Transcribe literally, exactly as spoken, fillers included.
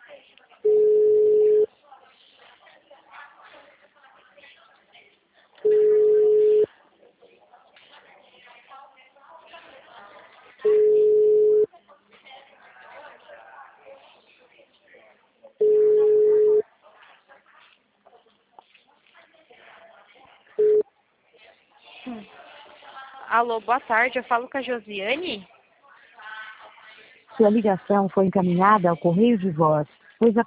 Hum. Alô, boa tarde, eu falo com a Josiane? Sua ligação foi encaminhada ao correio de voz.